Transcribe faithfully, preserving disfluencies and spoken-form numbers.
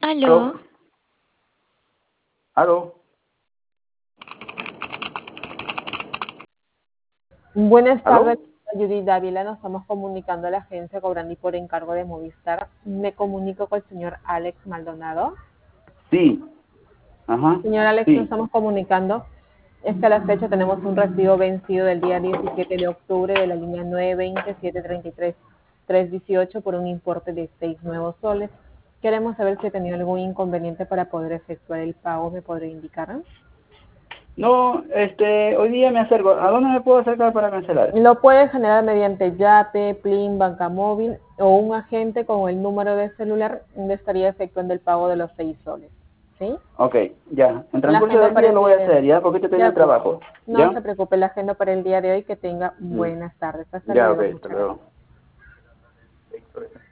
Aló. Aló. Aló. Buenas tardes, ¿Aló? Judith Dávila. Nos estamos comunicando a la agencia cobrando y por encargo de Movistar. Me comunico con el señor Alex Maldonado. Sí. Ajá. Señor Alex, nos Sí. estamos comunicando. Es que a la fecha tenemos un recibo vencido del día diecisiete de octubre de la línea nueve veinte siete treinta y tres tres dieciocho por un importe de seis nuevos soles. Queremos saber si ha tenido algún inconveniente para poder efectuar el pago. ¿Me podría indicar? No, este, hoy día me acerco. ¿A dónde me puedo acercar para cancelar? Lo puede generar mediante Yate, Plin, Banca Móvil o un agente con el número de celular le estaría efectuando el pago de los seis soles. ¿Sí? Ok, ya. En La transcurso agenda del para día el lo voy día a de hoy. hacer, ¿ya? Porque estoy De en el acuerdo. trabajo. No se ¿Ya? preocupe, la agenda para el día de hoy que tenga Mm. buenas tardes. Hasta Ya, ok, luego. hasta Muchas gracias. luego.